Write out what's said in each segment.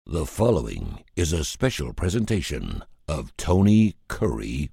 The following is a special presentation of Tony Curry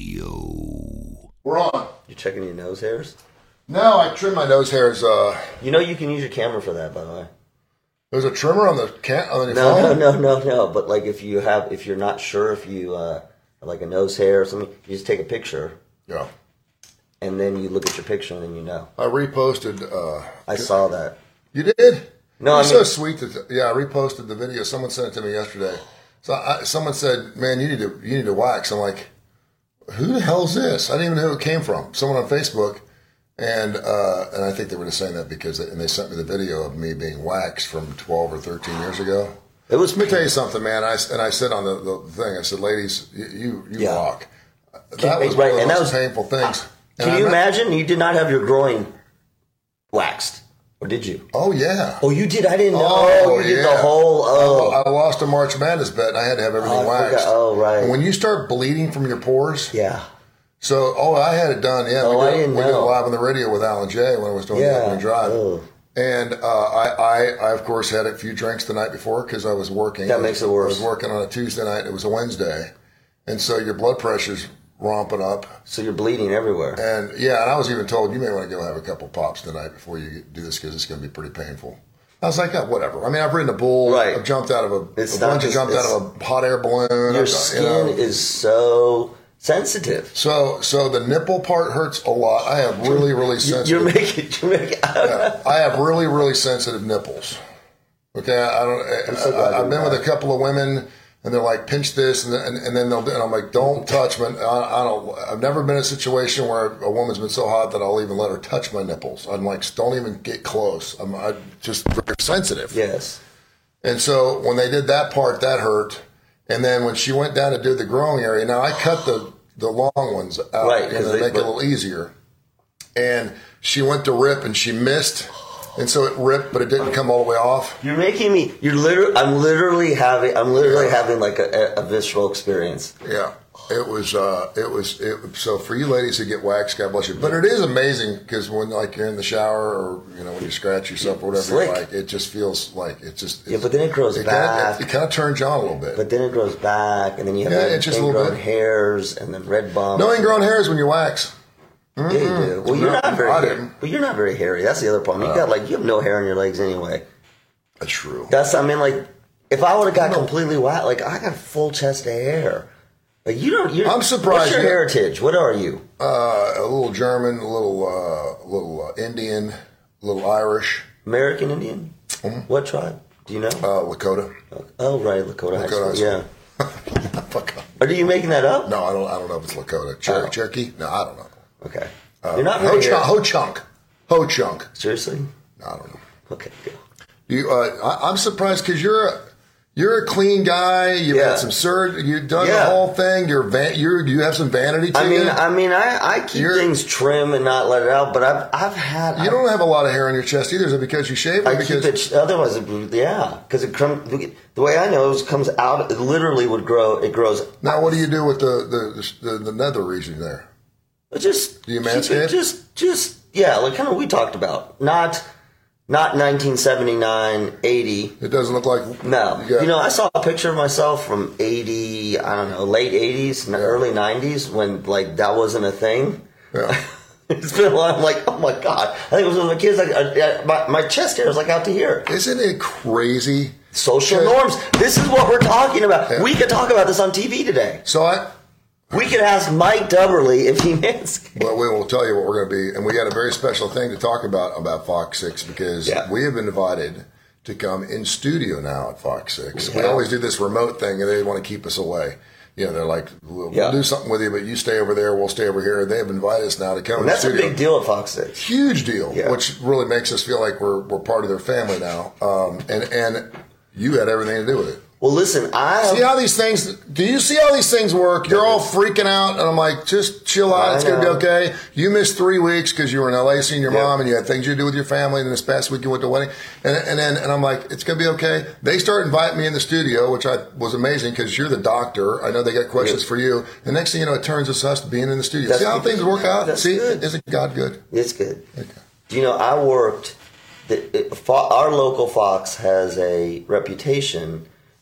Radio. We're on. You checking your nose hairs? No, I trim my nose hairs. You know you can use your camera for that, by the way. There's a trimmer on the phone? No. But like if you're not sure if you like a nose hair or something, you just take a picture. Yeah. And then you look at your picture and then you know. I reposted. I saw that. You did? No, You're so sweet. I reposted the video. Someone sent it to me yesterday. So someone said, "Man, you need to wax." I'm like, "Who the hell is this?" I didn't even know who it came from. Someone on Facebook, and I think they were just saying that because they sent me the video of me being waxed from 12 or 13 years ago. It was. Let me tell you something, man. I said on the thing, I said, "Ladies, you rock." That was one of the most painful things. Can you imagine? You did not have your groin waxed. Or did you? Oh, yeah. Oh, you did? I didn't know. Oh, you did the whole... I lost a March Madness bet, and I had to have everything waxed. Oh, right. And when you start bleeding from your pores... Yeah. So, I had it done. Yeah, I didn't know. We did it live on the radio with Alan Jay when I was doing the Opening Drive. Oh. And I, of course, had a few drinks the night before because I was working. That makes it worse. I was working on a Tuesday night. It was a Wednesday. And so your blood pressure's romping up. So you're bleeding everywhere. And I was even told, you may want to go have a couple pops tonight before you do this because it's going to be pretty painful. I was like, whatever. I mean, I've ridden a bull. Right. I've jumped out of a hot air balloon. Your skin is so sensitive. So the nipple part hurts a lot. I have really, really sensitive. You're making I have really, really sensitive nipples. Okay. I've been with a couple of women. And they're like, pinch this, and then they'll do, and I'm like, don't touch me. I've never been in a situation where a woman's been so hot that I'll even let her touch my nipples. I'm like, don't even get close. I'm just very sensitive. Yes. And so when they did that part, that hurt. And then when she went down to do the growing area, now I cut the long ones out, right, to make it a little easier. And she went to rip, and she missed. And so it ripped, but it didn't come all the way off. You're making me. I'm literally having like a visceral experience. Yeah, it was. So for you ladies who get waxed, God bless you. But it is amazing because when you're in the shower or when you scratch yourself or whatever you like, it just feels like it's just. But then it grows back. It kind of turns you on a little bit. But then it grows back, and then you have ingrown hairs and then red bumps. No ingrown hairs when you wax. Yeah, you do. Well, you're not very hairy. Well, you're not very hairy. That's the other problem. You have no hair on your legs anyway. That's true. If I would have got completely white, I got a full chest of hair. Like I'm surprised. What's your heritage? What are you? A little German, a little Indian, a little Irish. American Indian? Mm-hmm. What tribe? Do you know? Lakota. Oh, right, Lakota High School. Yeah. Fuck up. Are you making that up? No, I don't know if it's Lakota. Cherokee? No, I don't know. Okay. You're not very Ho Chunk. Seriously? No, I don't know. Okay, good. I'm surprised because you're a clean guy. You've had some surgery. You've done the whole thing. You have some vanity to you. I keep things trim and not let it out. But I've had. You don't have a lot of hair on your chest either. Is it because you shave? Keep it. Otherwise, because it comes. The way I know is it comes out. It literally would grow. It grows. Now, what do you do with the nether region there? Do you manscape? Like kind of we talked about. Not 1979, 80. It doesn't look like... No. I saw a picture of myself from 80, I don't know, late 80s, early 90s when, that wasn't a thing. Yeah. It's been a lot. I'm like, oh, my God. I think it was when my kids, my chest hair was out to here. Isn't it crazy? Social norms. This is what we're talking about. Yeah. We could talk about this on TV today. We could ask Mike Dubberly if he manscaped. Well, we will tell you what we're going to be. And we got a very special thing to talk about Fox 6 because we have been invited to come in studio now at Fox 6. We always do this remote thing and they want to keep us away. They're like, we'll do something with you, but you stay over there, we'll stay over here. They have invited us now to come in the studio. That's a big deal at Fox 6. Huge deal, which really makes us feel like we're part of their family now. And you had everything to do with it. Well, listen, do you see how these things work? You're all freaking out, and I'm like, just chill out. It's going to be okay. You missed 3 weeks because you were in LA seeing your mom, and you had things to do with your family, and this past week you went to a wedding. And I'm like, it's going to be okay. They start inviting me in the studio, which was amazing because you're the doctor. I know they got questions for you. The next thing you know, it turns us to being in the studio. See how things work out? See, isn't God good? It's good. Okay. I worked, our local Fox has a reputation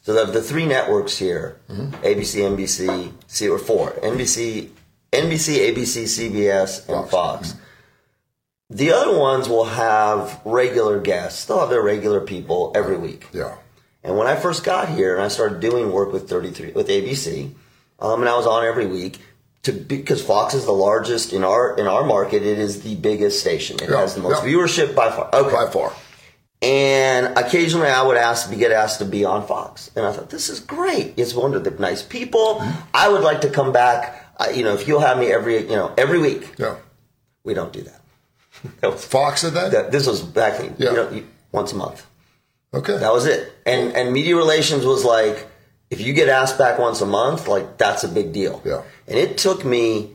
So the three networks here, ABC, NBC, or four, NBC, ABC, CBS, and Fox. The other ones will have regular guests. They'll have their regular people every week. Yeah. And when I first got here and I started doing work with ABC, and I was on every week, because Fox is the largest in our market, it is the biggest station. It has the most viewership by far. Okay. By far. And occasionally I would get asked to be on Fox. And I thought, this is great. It's one of the nice people. I would like to come back, if you'll have me every week. Yeah. We don't do that. Fox did that? This was back once a month. Okay. That was it. And media relations was like, if you get asked back once a month, like, that's a big deal. Yeah. And it took me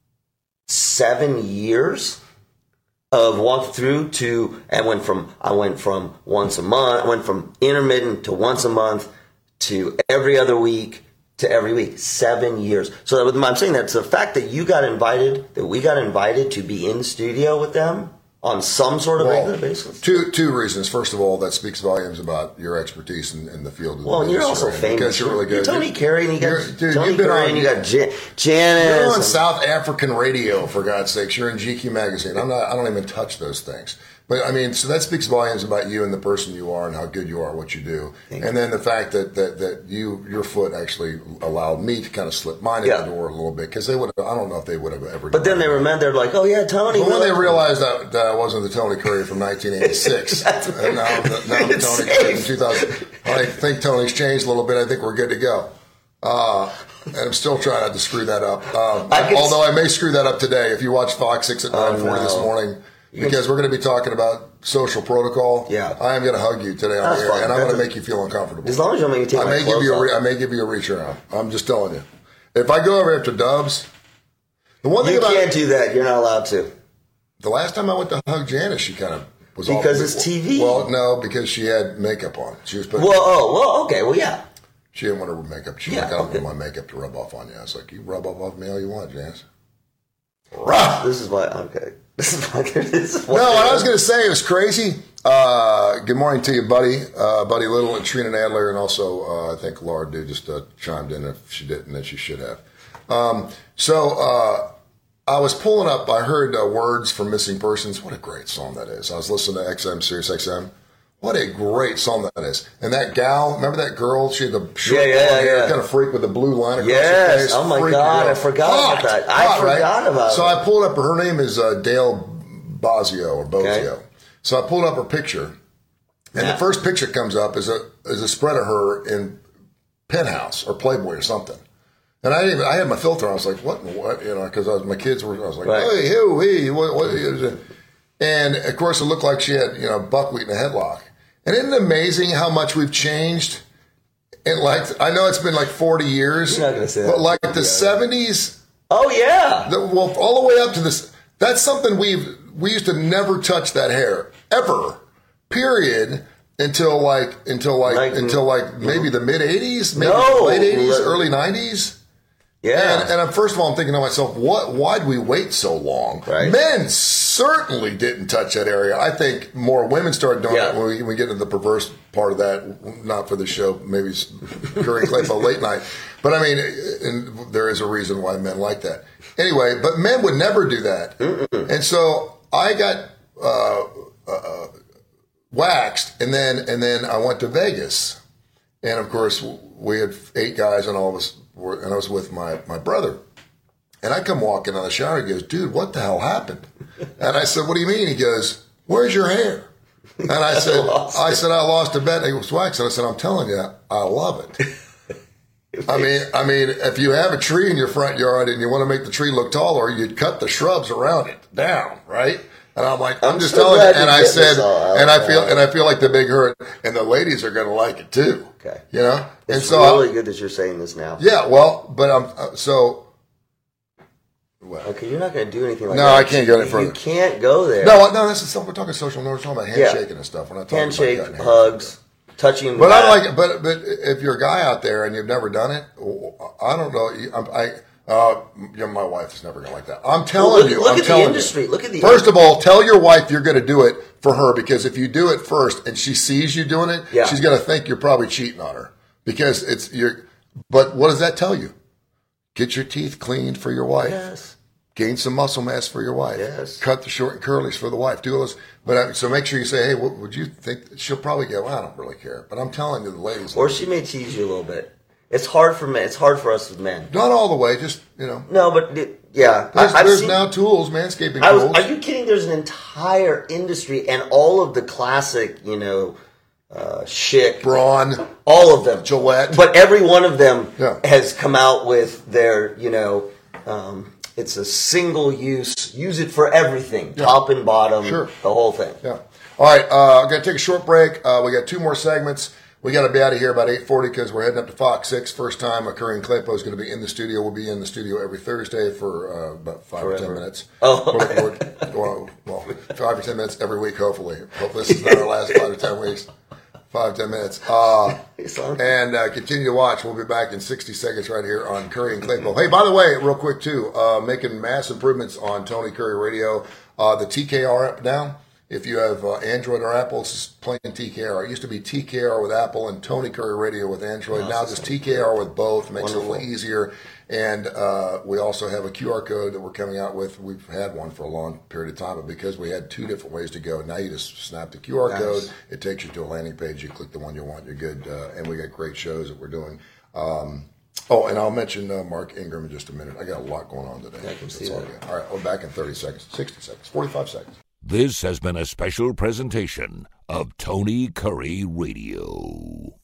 7 years of walk through I went from once a month, I went from intermittent to once a month to every other week to every week. 7 years. So I'm saying that's the fact that we got invited to be in studio with them on some sort of regular basis. Two reasons. First of all, that speaks volumes about your expertise in the field. Well, and you're also famous. Because you're really good. You're Tony Carey, and you got Tony Carey, and you got Janice. You're on South African radio, for God's sakes. You're in GQ magazine. I don't even touch those things. But I mean, so that speaks volumes about you and the person you are and how good you are at what you do. And then the fact that your foot actually allowed me to kind of slip mine in the door a little bit, because I don't know if they would have ever. But then they remembered, like, oh yeah, Tony. But when they realized that I wasn't the Tony Curry from 1986, and now I'm the Tony Curry from 2000. I think Tony's changed a little bit. I think we're good to go. And I'm still trying not to screw that up. Although I may screw that up today. If you watch Fox 6 at 9:40 this morning. Because we're going to be talking about social protocol. Yeah, I am going to hug you today on the air, and I'm going to make you feel uncomfortable. As long as you don't make me take my clothes off. I may give you a reach around. I'm just telling you. If I go over after Dubs, the one thing you can't do that. You're not allowed to. The last time I went to hug Janice, she kind of was because it's TV. Well, no, because she had makeup on. She was putting. Okay, yeah. She didn't want her makeup. She was like, I don't want my makeup to rub off on you. I was like, you rub off me all you want, Janice. This is why. Okay. No, what I was going to say, it was crazy. Good morning to you, Buddy Little and Trina Nadler, and also I think Laura Dew just chimed in. If she didn't, then she should have. So I was pulling up, I heard Words from Missing Persons. What a great song that is. I was listening to XM, Sirius XM. What a great song that is. And that gal, remember that girl? She had the short hair, kind of freak with the blue line across her face. Oh my God, I forgot about that. I forgot about it. So I pulled up, her name is Dale Bozio. Okay. So I pulled up her picture. And the first picture comes up is a spread of her in Penthouse or Playboy or something. And I had my filter on. I was like, what? Because my kids were, I was like, hey, what is it? And of course, it looked like she had, buckwheat in a headlock. And isn't it amazing how much we've changed? And I know it's been 40 years. You're not going to say that. But the 70s. Oh, yeah. All the way up to this. That's something we used to never touch that hair. Ever. Period. Until maybe the mid 80s, maybe late 80s, early 90s. Yeah. And first of all, I'm thinking to myself, why'd we wait so long? Right. Men certainly didn't touch that area. I think more women started doing it when we get into the perverse part of that, not for the show, maybe Curry and Claypool late night. But I mean, and there is a reason why men like that. Anyway, but men would never do that. Mm-mm. And so I got waxed, and then I went to Vegas. And of course, we had 8 guys, and all of us and I was with my brother. And I come walking out of the shower. He goes, dude, what the hell happened? And I said, what do you mean? He goes, where's your hair? And I said, I lost a bet. And he was waxed. And I said, I'm telling you, I love it. I mean, if you have a tree in your front yard and you want to make the tree look taller, you'd cut the shrubs around it down, right? And I'm like, I'm just telling you. And I said, and I feel like the big hurt, and the ladies are going to like it too. Okay. It's really good that you're saying this now. Yeah. Well, but okay, you're not going to do anything like that. No, I can't go any further. You can't go there. No, this is something we're talking social. No, we're talking about handshaking and stuff. We're not talking handshake, about hugs, touching. But I like it. But if you're a guy out there and you've never done it, I don't know. My wife is never going to like that. I'm telling you. Look at the industry. Look at the. First of all, tell your wife you're going to do it for her, because if you do it first and she sees you doing it, she's going to think you're probably cheating on her. because but what does that tell you? Get your teeth cleaned for your wife. Yes. Gain some muscle mass for your wife. Yes. Cut the short and curlies for the wife. Do all this. But so make sure you say, hey, what would you think? She'll probably go, well, I don't really care. But I'm telling you, the ladies. Or she may tease you a little bit. It's hard for men. It's hard for us as men. Not all the way, just, No, but yeah. There's now tools, manscaping tools. Are you kidding? There's an entire industry and all of the classic, Schick. Braun. All of them. Gillette. But every one of them Yeah. has come out with their, it's a single use it for everything. Yeah. Top and bottom. Sure. The whole thing. Yeah. All right, I'm going to take a short break. We got 2 more segments. We got to be out of here about 8:40 because we're heading up to Fox 6. First time Curry and Claypo is going to be in the studio. We'll be in the studio every Thursday for about 5 or 10 minutes. Oh. Well, 5 or 10 minutes every week, hopefully. Hope this is not our last 5 or 10 weeks. 5, 10 minutes. And continue to watch. We'll be back in 60 seconds right here on Curry and Claypo. Hey, by the way, real quick too, making mass improvements on Tony Curry Radio. The TKR app now. If you have Android or Apple, it's just plain TKR. It used to be TKR with Apple and Tony Curry Radio with Android. Now just TKR with both. Makes it a little easier. And we also have a QR code that we're coming out with. We've had one for a long period of time, but because we had 2 different ways to go, now you just snap the QR code. It takes you to a landing page. You click the one you want. You're good. And we got great shows that we're doing. And I'll mention Mark Ingram in just a minute. I got a lot going on today. I can see that. All right, we're back in 30 seconds, 60 seconds, 45 seconds. This has been a special presentation of Tony Curry Radio.